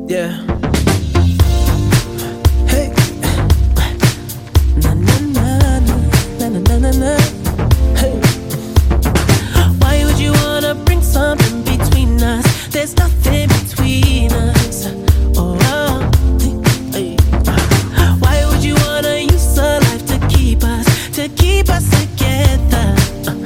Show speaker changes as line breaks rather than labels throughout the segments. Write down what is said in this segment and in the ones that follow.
Yeah. Hey. Na na na na na na na na. Hey. Why would you wanna bring something between us? There's nothing between us. Oh, hey. Why would you wanna use a life to keep us together?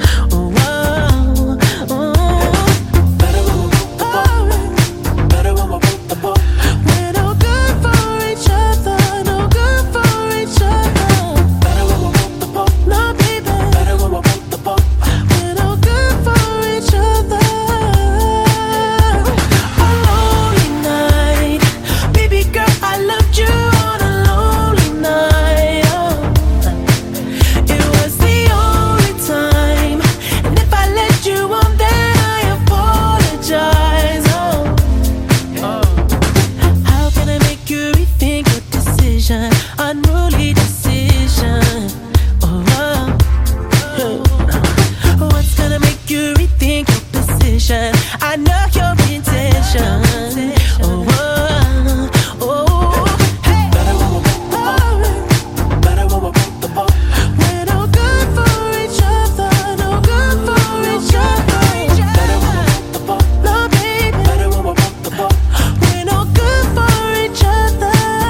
Unruly decision. What's gonna make you rethink your decision? I know your intention. We're no good for each other, no good for each other. No, baby, we're no good for each other.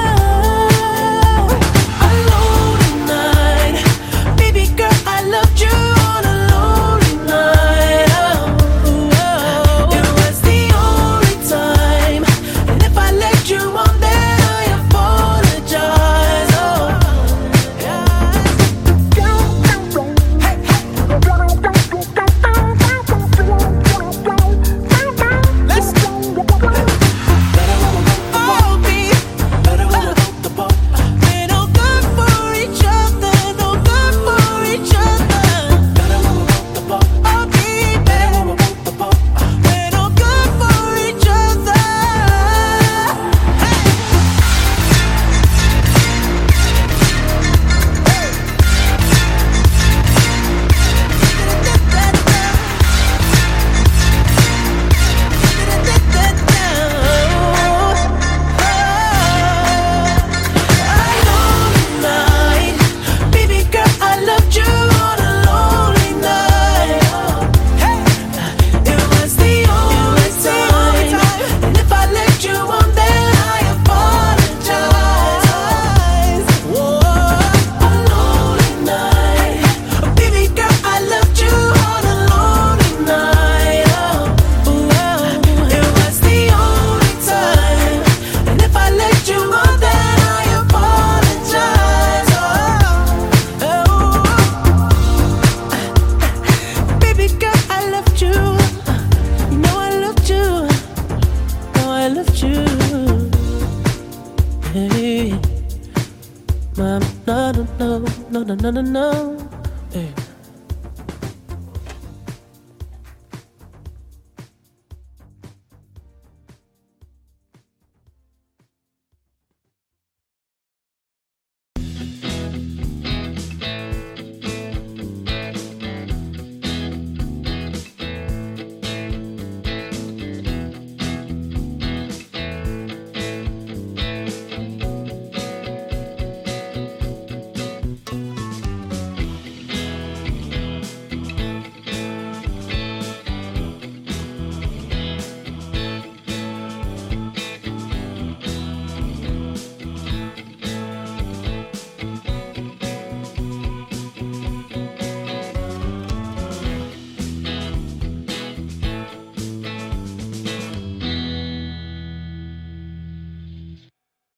I loved you. Hey, mom, no, no, no, no, no, no, no, no. Hey.